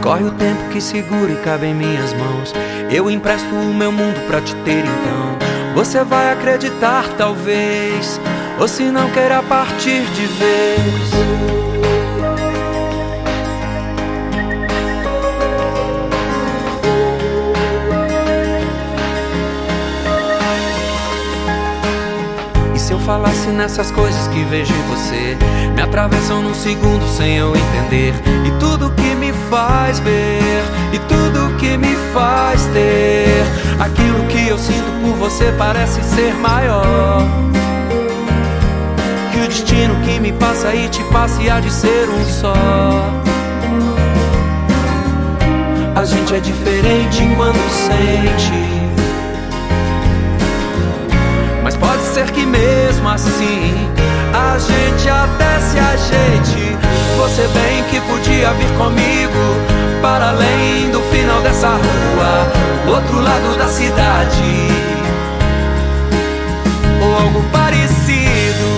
Corre o tempo que segura e cabe em minhas mãos. Eu empresto o meu mundo pra te ter então. Você vai acreditar talvez, ou se não queira partir de vez. Se eu falasse nessas coisas que vejo em você, me atravessam num segundo sem eu entender. E tudo que me faz ver, e tudo que me faz ter aquilo que eu sinto por você parece ser maior que o destino que me passa e te passa e há de ser um só. A gente é diferente quando sente, mas pode ser que mesmo assim a gente até se ajeite. Você bem que podia vir comigo para além do final dessa rua, outro lado da cidade, ou algo parecido.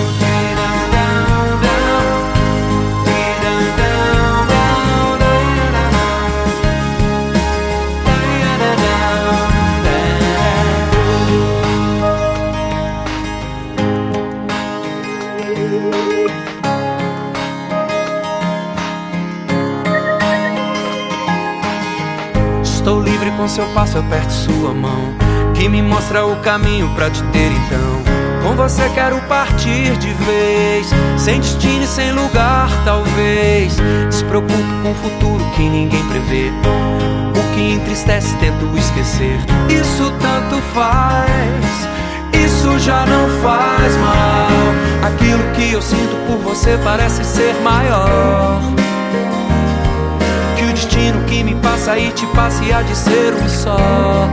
Estou livre com seu passo, aperto sua mão, que me mostra o caminho pra te ter então. Com você quero partir de vez, sem destino e sem lugar talvez. Despreocupo com o futuro que ninguém prevê, o que entristece tento esquecer. Isso tanto faz, isso já não faz mal. Aquilo que eu sinto por você parece ser maior que o destino que me passa e te passa e há de ser um só.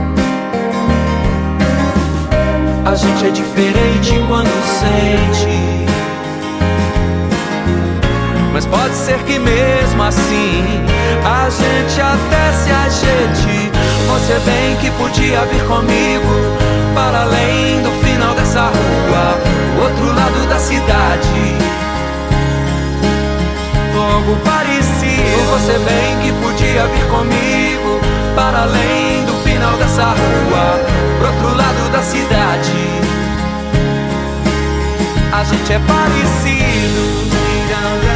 A gente é diferente quando sente, mas pode ser que mesmo assim a gente até se ajeite. Você bem que podia vir comigo para além do final dessa rua, outro lado da cidade, algo parecido. Você bem que podia vir comigo para além do final dessa rua, pro outro lado da cidade. A gente é parecido.